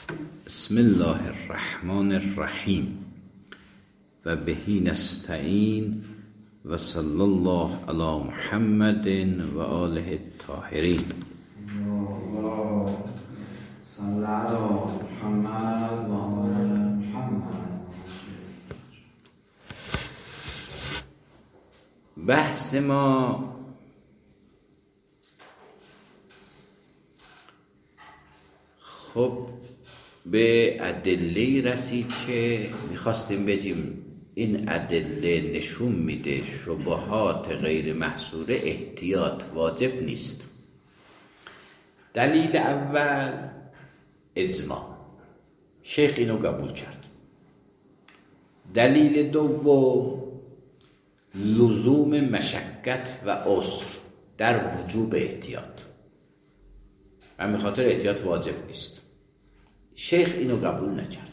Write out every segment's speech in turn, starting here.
بسم الله الرحمن الرحیم و بهی نستعین و صلی الله علی محمد و آله الطاهرین. صلی علی محمد و آل محمد. بحث ما خب به ادله رسید که میخواستیم بگیم این ادله نشون میده شبهات غیر محصوره احتیاط واجب نیست. دلیل اول اجماع، شیخ اینو قبول کرد. دلیل دوم لزوم مشقت و عسر در وجوب احتیاط، همین خاطر احتیاط واجب نیست. شیخ اینو قبول نکرد.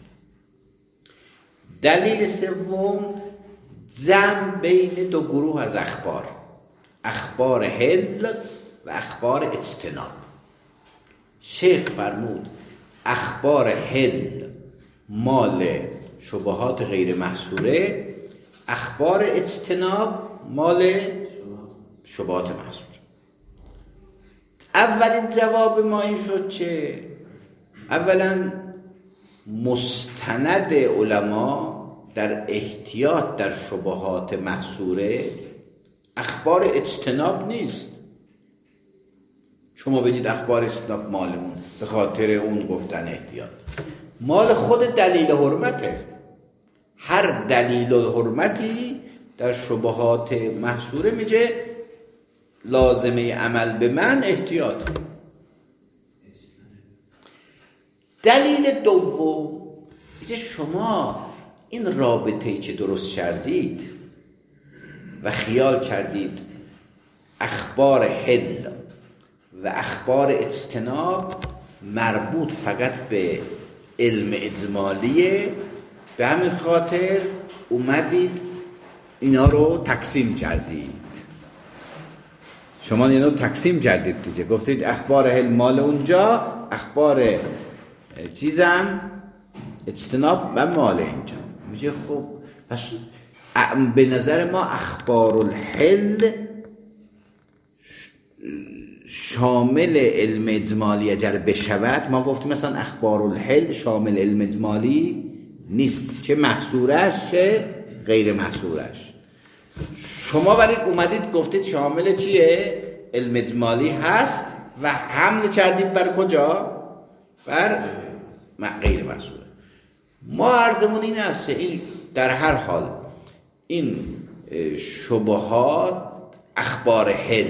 دلیل سوم جمع بین دو گروه از اخبار حل و اخبار اجتناب. شیخ فرمود اخبار حل مال شبهات غیر محصوره، اخبار اجتناب مال شبهات محصوره. اولین جواب ما این شد که اولا مستند علما در احتیاط در شبهات محصوره اخبار اجتناب نیست. شما بگید اخبار اجتناب مال اون، به خاطر اون گفتن احتیاط، مال خود دلیل حرمته. هر دلیل حرمتی در شبهات محصوره میگه لازمه عمل به من احتیاط. دلیل دوم میگه شما این رابطه‌ای که درست کردید و خیال کردید اخبار حل و اخبار اجتناب مربوط فقط به علم اجمالیه، به همین خاطر اومدید اینا رو تقسیم کردید. شما اینا رو تقسیم کردید دیگه، گفتید اخبار حل مال اونجا، اخبار چیزم اجتناب و مال اینجا. میگه خب پس به نظر ما اخبار الحل شامل علم اجمالی اگر بشود، ما گفتیم مثلا اخبار الحل شامل علم اجمالی نیست، چه محصورش چه غیر محصورش. شما ولی اومدید گفتید شامل چیه؟ علم اجمالی هست و حمل کردید بر کجا؟ بر غیر محصوره. ما عرضمون این است این در هر حال این شبهات اخبار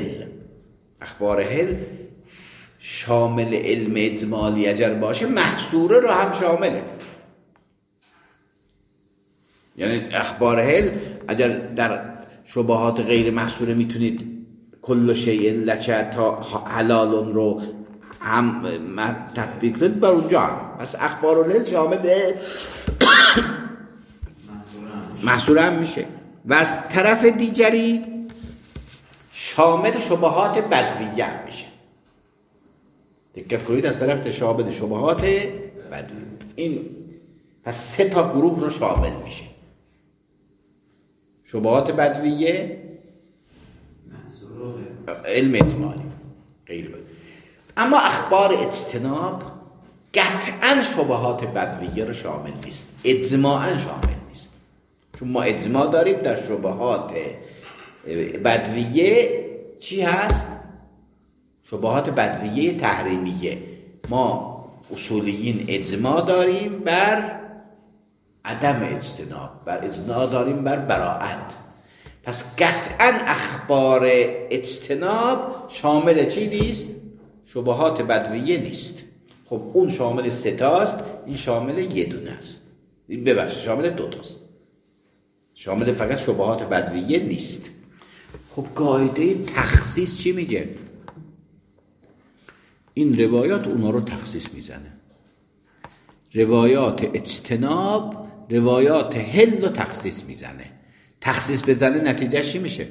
حل شامل علم اجمالی اگر باشه محصوره رو هم شامله. یعنی اخبار حل اگر در شبهات غیر محصوره میتونید کل شیء لک تا حلال رو هم تطبیق داد بر اونجا هم. پس اخبار الحل شامل محصوره هم میشه و از طرف دیگری شامل شبهات بدویه هم میشه. دقت کنید، از طرف شامل شبهات بدویه. این پس 3 تا گروه رو شامل میشه: شبهات بدویه، علم اجمالی، غیر بدویه. اما اخبار اجتناب قطعا شبهات بدویه رو شامل نیست، اجماعا شامل نیست. چون ما اجماع داریم در شبهات بدویه چی هست؟ شبهات بدویه تحریمیه. ما اصولیین اجماع داریم بر عدم اجتناب، بر اجماع داریم بر براءت. پس قطعا اخبار اجتناب شامل چی نیست؟ شبهات بدویه نیست. خب اون شامل 3 تاست، این شامل 1 دونه است. این ببخشید شامل 2 تاست، شامل فقط شبهات بدویه نیست. خب قاعده تخصیص چی میگه؟ این روایات اونا رو تخصیص میزنه. روایات اجتناب روایات حل رو تخصیص میزنه. تخصیص بزنه نتیجهش چی میشه؟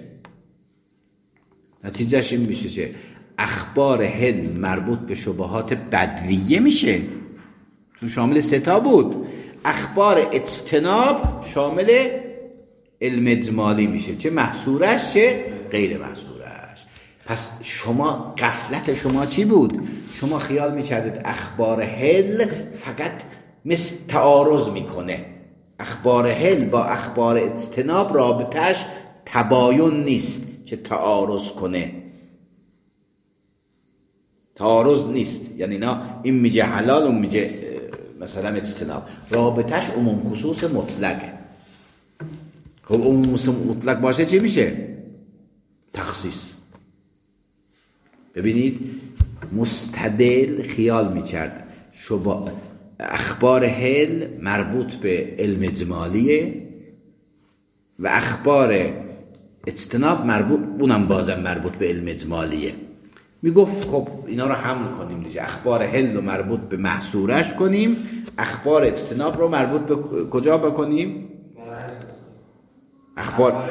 نتیجهش این میشه که اخبار حل مربوط به شبهات بدویه میشه، شامل 3 تا بود. اخبار اجتناب شامل علم اجمالی میشه، چه محصورش چه غیر محصورش. پس شما غفلت شما چی بود؟ شما خیال میکردید اخبار حل فقط مثل تعارض میکنه. اخبار حل با اخبار اجتناب رابطش تباین نیست که تعارض کنه، تعارض نیست. یعنی این میگه حلال اون میگه مثلا اجتناب، رابطش عموم خصوص مطلقه. خب عموم مطلق باشه چی میشه؟ تخصیص. ببینید مستدل خیال میکرد اخبار حل مربوط به علم اجمالیه و اخبار اجتناب اونم بازم مربوط به علم اجمالیه. میگفت خب اینا رو حمل کنیم دیگه، اخبار حل رو مربوط به محصورش کنیم، اخبار اجتناب رو مربوط به کجا بکنیم؟ اخبار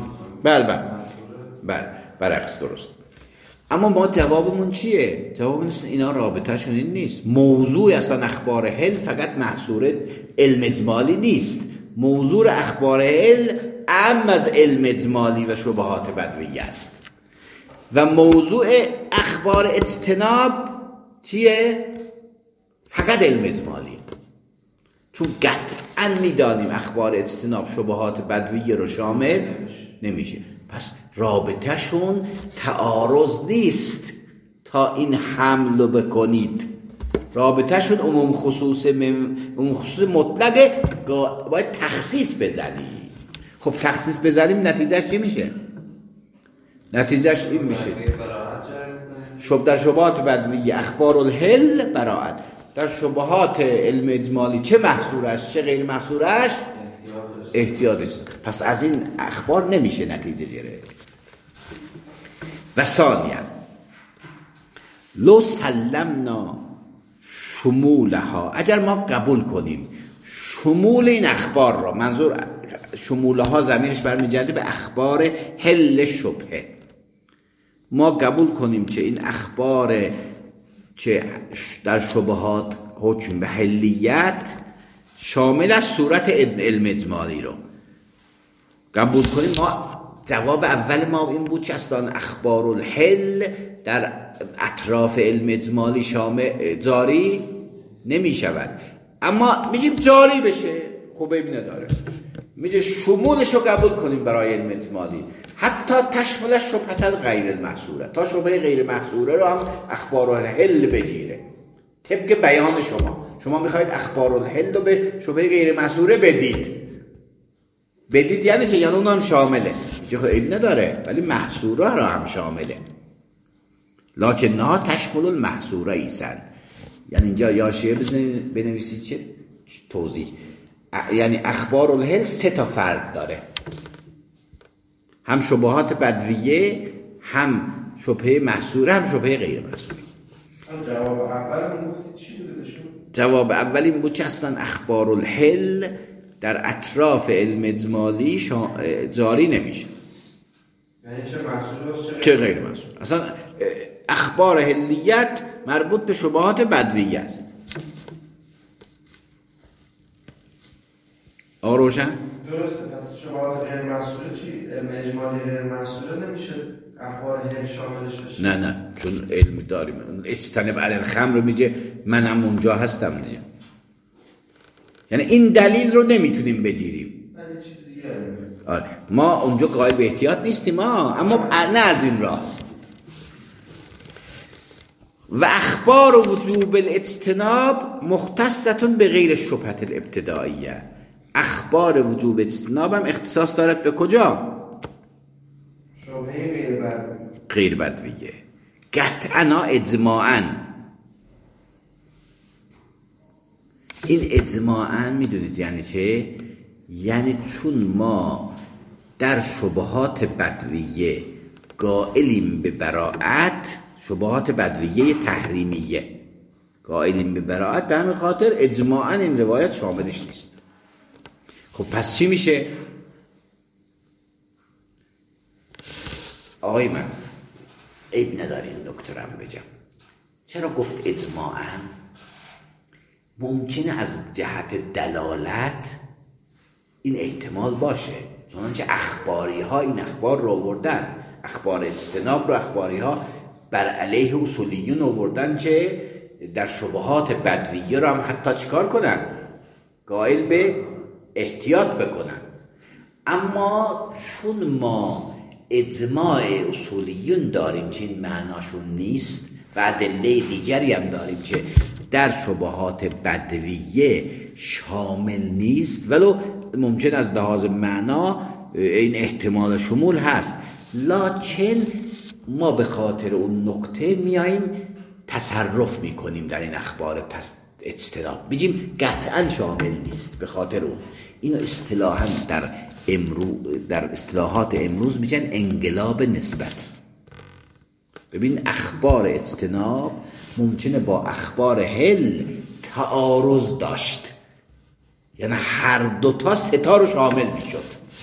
بله برعکس، درست. اما ما جوابمون چیه؟ جوابمون اینا رابطهشون این نیست. موضوع اصلا اخبار حل فقط محصور علم اجمالی نیست. موضوع اخبار حل عام از علم اجمالی و شبهات بدویه است و موضوع اخبار اجتناب چیه؟ فقط علم اجمالی. چون قطعا میدانیم اخبار اجتناب شبهات بدویه رو شامل نمیشه. پس رابطهشون تعارض نیست تا این حمل رو بکنید. رابطهشون عموم خصوص مطلقه، باید تخصیص بزنید. خب تخصیص بزنیم نتیجهش چی میشه؟ نتیجهش این میشه در شبهات بدویه اخبار الحل براعت، در شبهات علم اجمالی چه محصورش چه غیر محصورش احتیاطش. پس از این اخبار نمیشه نتیجه گرفت. و ثانیا لو سلمنا شمولها، اگر ما قبول کنیم شمول این اخبار را، منظور شمولها ضمیرش برمیگرده به اخبار حل شبهه، ما قبول کنیم که این اخبار که در شبهات حکم به حلیت شامل از صورت علم اجمالی رو قبول کنیم. ما جواب اول ما این بود که اصلا اخبار الحل در اطراف علم اجمالی جاری نمی شود، اما میگیم جاری بشه. خب عیبی نداره، میگه شمولش رو قبول کنیم برای علم اجمالی، حتی تشمل شبهت غیر المحصوره، تا شبهه غیر محصوره رو هم اخبار الحل بگیره. طبق بیان شما میخواید اخبار الحل رو به شبهه غیر محصوره بدید یعنی چه؟ یعنی اون هم شامله. میگه خب عیبی نداره ولی محصوره رو هم شامله. لکنها تشمل المحصوره ایسن. یعنی اینجا یاشیه بنویسید چه توضیح، یعنی اخبار الحل 3 تا فرد داره، هم شبهات بدویه، هم شبهه محصوره، هم شبهه غیر محصوره. جواب اول چی بوده؟ جواب اول این بود که اصلا اخبار الحل در اطراف علم اجمالی جاری نمیشه، یعنی چه محصول چه غیر محصول. اصلا اخبار حلیت مربوط به شبهات بدویه است. روشن؟ درسته. پس شبهات غیر محصوله چی؟ علم اجمالی غیر محصوله نمیشه اخبار حل شاملش بشه؟ نه چون علم داریم. اجتنب علی الخمر میگه منم اونجا هستم دیگه، یعنی این دلیل رو نمیتونیم بگیریم. آره ما اونجا قائل به احتیاط نیستیم اما نه از این راه. و اخبار وجوب الاجتناب مختصتون به غیر شبهت الابتدائیه. اخبار وجوب اجتناب هم اختصاص دارد به کجا؟ شبهه غیر بدویه. قطعا اجماعاً. این اجماعاً میدونید یعنی چه؟ یعنی چون ما در شبهات بدویه قائلیم به براعت، شبهات بدویه تحریمیه قائلیم به براعت، به همین خاطر اجماعاً این روایت شاملش نیست. خب پس چی میشه؟ آقای من عیب نداری این نکته رو بگم. چرا گفت اجماعاً؟ ممکنه از جهت دلالت این احتمال باشه، چنانچه اخباری ها این اخبار رو آوردن، اخبار اجتناب رو اخباری ها بر علیه اصولیون آوردن که در شبهات بدویه رو هم حتی چیکار کنن؟ قائل به احتیاط بکنن. اما چون ما اجماع اصولیون داریم که این معناشون نیست و ادله دیگری هم داریم که در شبهات بدویه شامل نیست، ولو ممکن از لحاظ معنا این احتمال شمول هست، لکن ما به خاطر اون نکته میاییم تصرف میکنیم در این اخبار اجتناب، بگیم قطعا شامل نیست به خاطر اون. اینو اصطلاحاً در اصطلاحات امروز میگن انقلاب نسبت. ببین اخبار اجتناب ممکنه با اخبار حل تعارض داشت، یعنی هر دوتا ستا رو شامل میشد،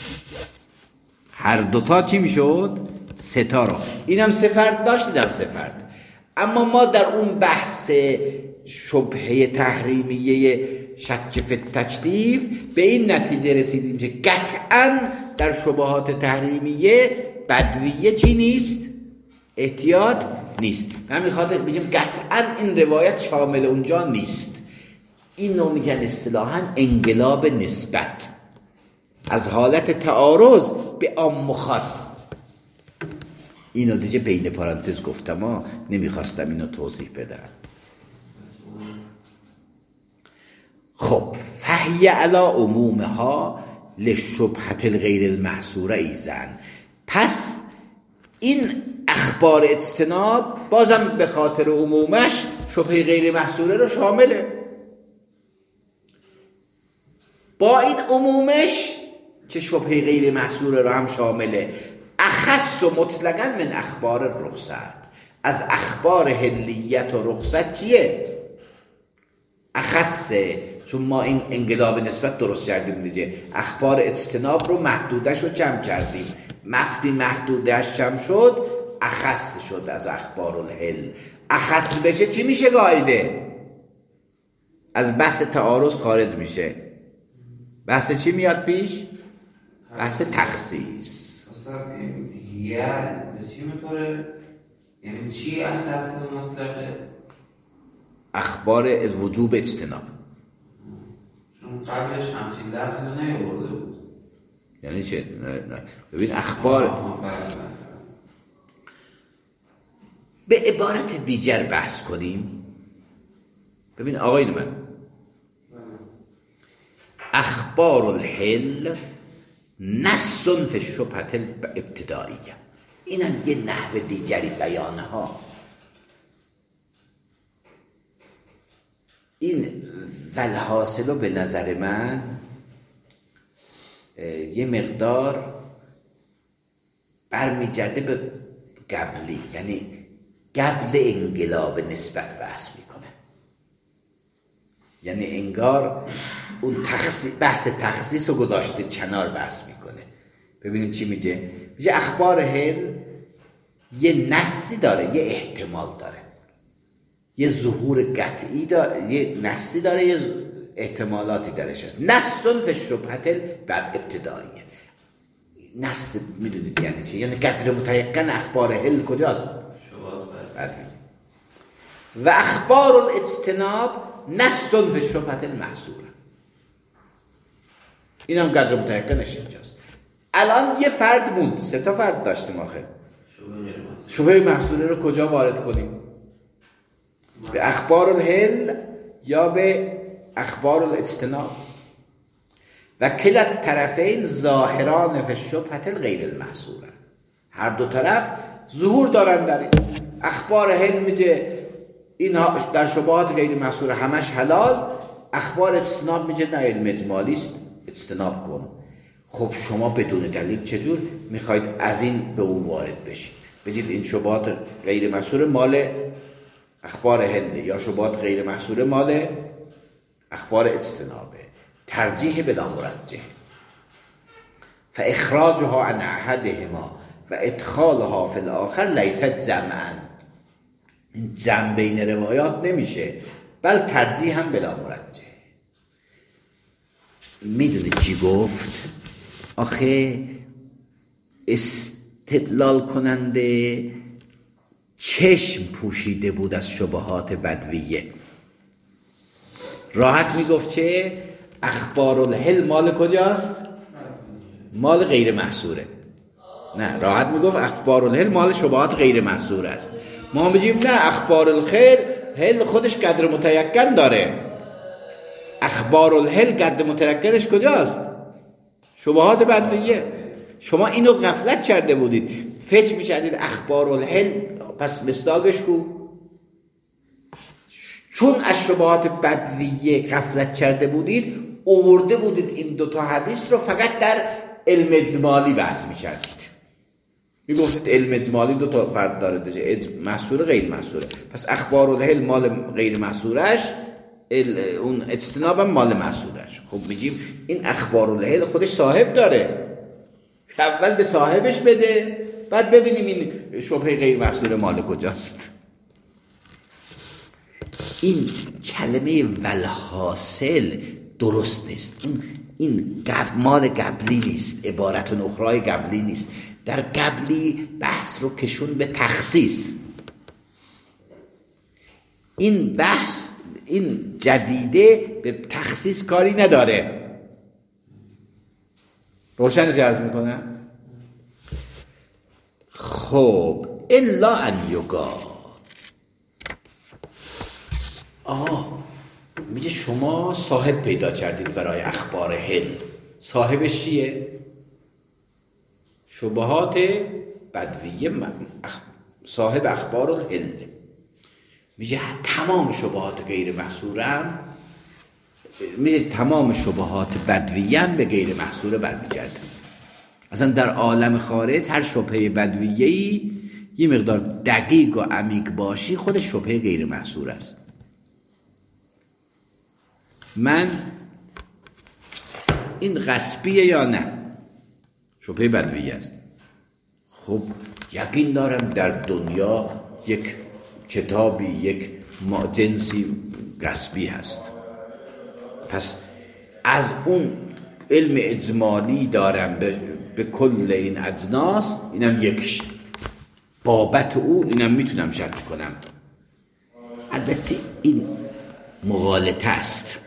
هر دوتا چی میشد؟ ستا رو. اینم سه فرد داشت، اینم سه فرد. اما ما در اون بحث شبهه تحریمیه شک فی التجدیف به این نتیجه رسیدیم که قطعاً در شبهات تحریمیه بدویه چی نیست؟ احتیاط نیست. همین خاطر میگیم قطعاً این روایت شامل اونجا نیست. اینو میگن اصطلاحاً انقلاب نسبت، از حالت تعارض به عام و خاص. اینو دیگه بین پارانتز گفتم، نمیخواستم اینو توضیح بدم. خب فهی علی عمومها لشبهة الغیر المحصوره ایزن. پس این اخبار اجتناب بازم به خاطر عمومش شبهه غیر محصوره رو شامله، با این عمومش که شبهه غیر محصوره رو هم شامله. اخص و مطلقاً من اخبار رخصت، از اخبار حلیت و رخصت چیه؟ اخصه، چون ما این انقلاب نسبت درست کردیم دیگه، اخبار اجتناب رو محدودش رو جمع کردیم، وقتی محدودش جمع شد اخص شد از اخبار الحل. اخص بشه چی میشه قاعده؟ از بحث تعارض خارج میشه. بحث چی میاد پیش؟ بحث تخصیص. استاد یه بسی میطوره یعنی چی اخص مطلقه؟ اخبار وجوب اجتناب، چون قبلش همچین لفظ رو نیاورده بود. یعنی چه؟ نه. ببین اخبار به عبارت دیگر بحث کنیم. ببین آقایون من، اخبار الحل نص فی الشبهة الابتدائیه، اینم یه نحو دیگری بیانه ها. این والحاصل به نظر من یه مقدار برمیگرده به قبلی، یعنی قبل انقلاب نسبت بحث میکنه، یعنی انگار اون بحث تخصیص رو گذاشته کنار بحث میکنه. ببینیم چی میگه. میگه اخبار حل یه نصی داره، یه احتمال داره، یه ظهور قطعی داره، یه نصی داره، یه احتمالاتی درش هست. نص فی الشبهة الابتدائیه. نص میدونید یعنی چی؟ یعنی قدر متیقن اخبار حل کجاست؟ بدوی. و اخبار الاجتناب نص فی الشبهة المحصوره، این هم قدر متیقنش اینجاست. الان یه فرد موند، 3 تا فرد داشتیم آخه. شبهه محصوره رو کجا وارد کنیم؟ به اخبار الحل یا به اخبار الاجتناب؟ و کلا الطرفین ظاهران فی الشبهة الغیر المحصوره، هر دو طرف ظهور دارن در این. اخبار حل میگه اینها در شبهات غیر محصوره همش حلال، اخبار اجتناب میگه نه علم اجمالی است اجتناب کن. خب شما بدون دلیل چجور میخواید از این به او وارد بشید؟ بگید این شبهات غیر محصوره مال اخبار حل یا شبهات غیر محصوره مال اخبار اجتنابه. ترجیح بلا مرجح. فاخراجها عن احدهما و ادخالها فی الاخر لیست جمعا. این جمع بین روایات نمیشه، بل ترجیح هم بلا مرجح. میدونی چی گفت؟ آخه استدلال کننده چشم پوشیده بود از شبهات بدویه. راحت میگفت چه؟ اخبار الهل مال کجاست؟ مال غیر محصوره. نه، راحت میگفت اخبار الهل مال شبهات غیر محصور است. ما بگیم نه، اخبار الخیر هل خودش قدر متیقن داره. اخبار الهل قدر متیقنش کجاست؟ شبهات بدویه. شما اینو غفلت کرده بودید، فکر میکردید اخبار الهل، پس مصداقش کو؟ چون از شبهات بدویه غفلت کرده بودید، آورده بودید این دوتا حدیث رو فقط در علم اجمالی بحث میکردید. میگفتید علم اجمالی دوتا فرد داره، محصور غیر محصوره، پس اخبار الهل مال غیر محصورش، اون اجتناب هم مال محصورش. خب میگیم این اخبار الهل خودش صاحب داره، اول به صاحبش بده، بعد ببینیم این شبهه غیر محصور مال کجاست. این کلمه والحاصل درست نیست. این مال قبلی نیست، عبارت اخرای قبلی نیست. در قبلی بحث رو کشون به تخصیص. این بحث، این جدیده به تخصیص کاری نداره. روشن چه عرض میکنم؟ خب الا ان یقال، میگه شما صاحب پیدا کردید برای اخبار هل. صاحبش چیه؟ شبهات بدویه، صاحب اخبار الهل. میگه تمام شبهات غیر محصورم، میگه تمام شبهات بدویه به غیر محصوره برمیگرده. اصلا در عالم خارج هر شبهه بدویه‌ای یه مقدار دقیق و عمیق باشی، خودش شبهه غیر محصور است. من این غصبیه یا نه؟ شبهه بدویه است. خب یقین دارم در دنیا یک کتابی، یک جنسی غصبی هست، پس از اون علم اجمالی دارم به کل این اجناس، اینم یکش، بابت او اینم میتونم شرط کنم. البته این مغالطه است.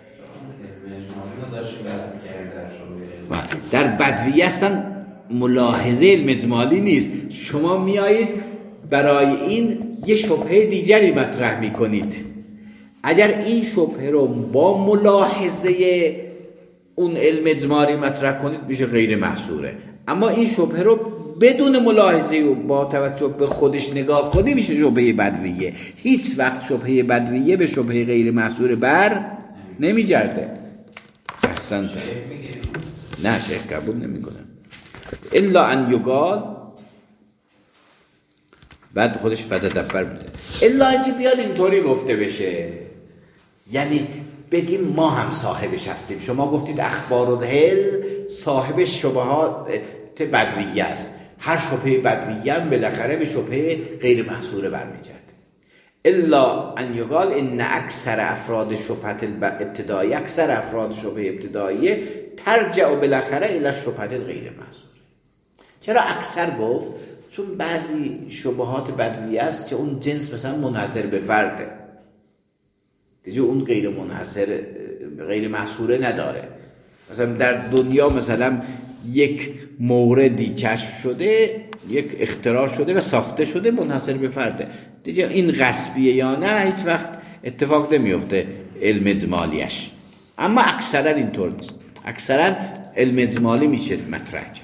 در بدویه هستن ملاحظه علم اجمالی نیست. شما میایید برای این یه شبهه دیگری مطرح میکنید. اگر این شبهه رو با ملاحظه اون علم اجمالی مطرح کنید میشه غیر محصوره، اما این شبهه رو بدون ملاحظه و با توجه به خودش نگاه کنی میشه شبهه بدویه. هیچ وقت شبهه بدویه به شبهه غیر محصور بر نمیگرده. احسنت. نه شیخ قبول نمیکنه. الا ان یقال، بعد خودش فتدبر میده. الا اینکه بیاد اینطوری گفته بشه، یعنی بگیم ما هم صاحبش هستیم. شما گفتید اخبار الهل صاحب شبهات بدویه است، هر شبهه بدویه هم بالاخره به شبهه غیر محصوره برمیگرده. الا ان یقال ان اکثر افراد شبهه ابتدایی، اکثر افراد شبهه ابتداییه ترجع بالاخره الی شبهه غیر محصوره. چرا اکثر گفت؟ چون بعضی شبهات بدویه است که اون جنس مثلا منحصر به فرده دیگه، اون غیر منحصر غیر محصوره نداره. مثلا در دنیا مثلا یک موردی کشف شده، یک اختراع شده و ساخته شده، منحصر به فرده دیگه. این غصبیه یا نه هیچ وقت اتفاق نمیفته علم اجمالیش. اما اکثرا اینطور نیست، اکثرا علم اجمالی میشه مطرح کرد.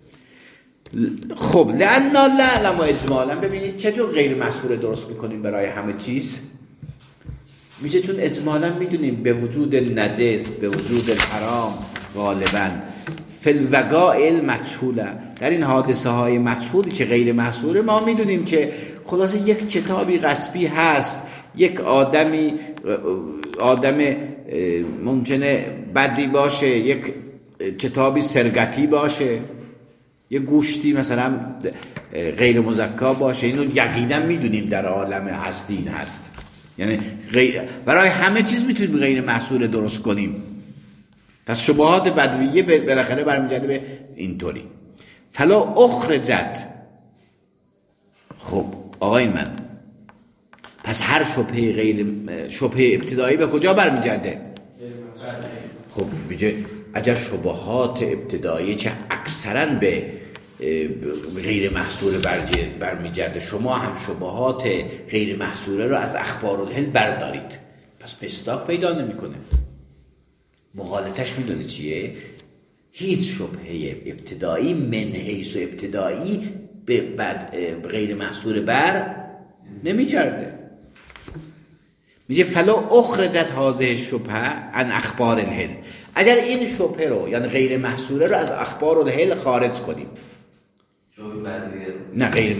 خب لأن لا نعلم اجمالا، ببینید چطور غیر محصوره درست میکنیم برای همه چیز. میشه چون اجمالا میدونیم به وجود نجس، به وجود حرام غالبا فی الوقائع المجهوله، در این حادثه های مجهولی که غیر محصوره ما میدونیم که خلاصه یک کتابی غصبی هست، یک آدم ممکنه بدی باشه، یک کتابی سرقتی باشه، یک گوشتی مثلا غیر مزکا باشه. اینو یقینا میدونیم در عالم هستی این هست. یعنی برای همه چیز میتونیم غیر محصور درست کنیم. پس شبهات بدویه بالاخره برمیگرده به اینطوری. فلا اخرجت. خب آقای من، پس هر شبهه ابتدایی به کجا برمیگرده؟ خب میگه اگر شبهات ابتدایی چه اکثرا به غیر محصور برمیگرده، شما هم شبهات غیر محصوره رو از اخبار الهل بردارید، پس مصداق پیدا نمیکنه. مغالطش میدونی چیه؟ هیچ شبهه ابتدایی من حیث ابتدایی به غیر محصور بر نمیگرده. میگه فلا اخرجت هذه الشبهه عن اخبار الهل. اگر این شبهه رو یعنی غیر محصوره رو از اخبار الهل خارج کنیم، نه غیر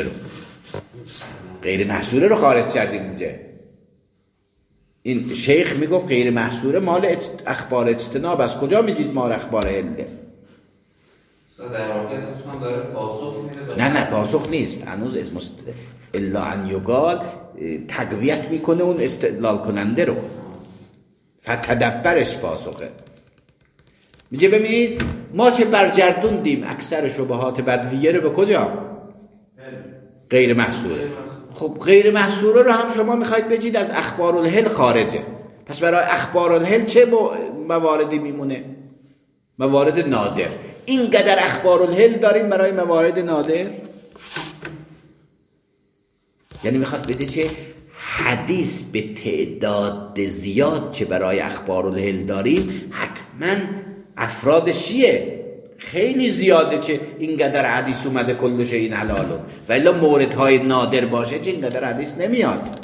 محصوره رو خارج کردیم دیگه. این شیخ میگفت غیر محصوره مال اخبار اجتناب. از کجا میگید مال اخبار هله؟ در واقع اسمش داره پاسخ میده. نه پاسخ نیست، هنوز اسم الا ان یقال تقویت میکنه اون استدلال کننده رو، فتدبرش پاسخه. میگه ببینید ما چه برگردوندیم اکثر شبهات بدویه رو به کجا؟ غیر محصوره. خب غیر محصوره رو هم شما میخواید بگید از اخبار الهل خارجه، پس برای اخبار الهل چه مواردی میمونه؟ موارد نادر. اینقدر اخبار الهل داریم برای موارد نادر، یعنی میخواد بگه چه حدیث به تعداد زیاد که برای اخبار الهل داریم حتما افرادش چیه؟ خیلی زیاده چه اینقدر حدیث اومده کلش این حلالون، ولی موردهای نادر باشه چه اینقدر حدیث نمیاد.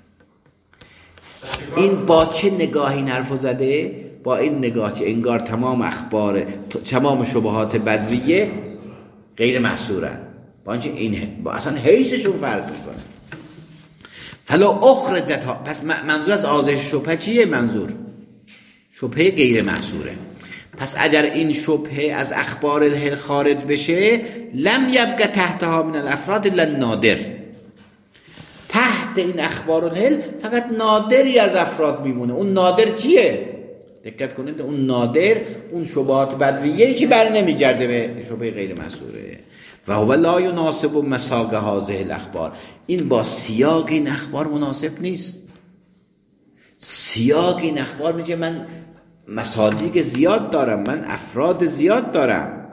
این با چه نگاه این حرفو زده؟ با این نگاه که انگار تمام شبهات بدویه غیر محصورن، با اینکه این با اصلا حیثشون فرق میکنه. فلا اخرجت ها. پس منظور از آزش شبهه چیه؟ منظور شبهه غیر محصوره. پس اگر این شبهه از اخبار الهل خارج بشه لم یبقى تحتها من الافراد الا النادر. تحت این اخبار الهل فقط نادری از افراد میمونه. اون نادر چیه؟ دقت کنید، اون نادر اون شبهات بدویه چی بر نمیگرده به شبهه غیر محصوره. و هو لا یناسب مساق هذه الاخبار. این با سیاق این اخبار مناسب نیست. سیاق این اخبار میگه من مصادیق زیاد دارم، من افراد زیاد دارم.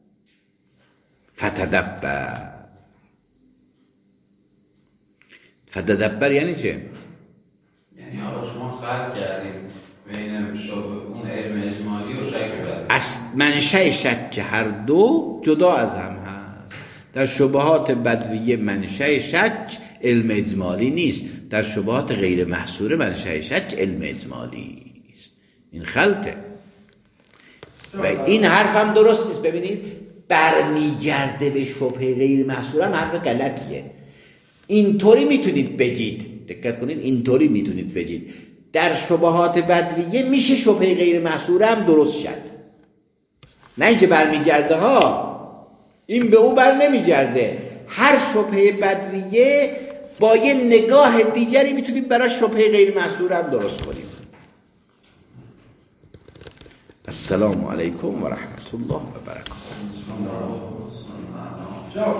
فتدبر یعنی چه؟ یعنی آقا شما خلق کردیم بین اون علم اجمالی و شک بدوی. منشأ شک هر دو جدا از هم هست. در شبهات بدویه منشأ شک علم اجمالی نیست، در شبهات غیر محصوره منشأ شک علم اجمالی است. این خلطه و این حرف هم درست نیست. ببینید برمیگرده به شبهه غیر محصوره هم حرف غلطیه. اینطوری میتونید بگید، دقت کنید، اینطوری میتونید بگید در شبهات بدویه میشه شبهه غیر محصوره هم درست شد، نه اینکه برمیگرده ها، این به او بر نمیگرده. هر شبهه بدویه با یه نگاه دیگری میتونیم برای شبهه غیر محصوره هم درست کنیم. السلام علیکم و رحمت الله و برکاته.